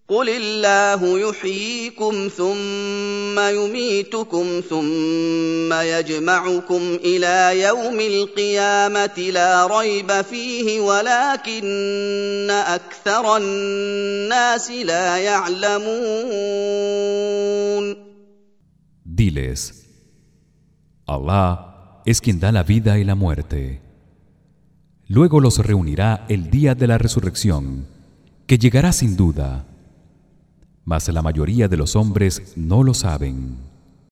قل الله يحييكم ثم يميتكم ثم يجمعكم إلى يوم القيامة لا ريب فيه ولكن أكثر الناس لا يعلمون. Diles: Allah es quien da la vida y la muerte. Luego los reunirá el día de la resurrección, que llegará sin duda, mas la mayoría de los hombres no lo saben.